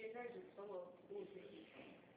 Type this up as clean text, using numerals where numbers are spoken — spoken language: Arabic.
也开始从我服务学习。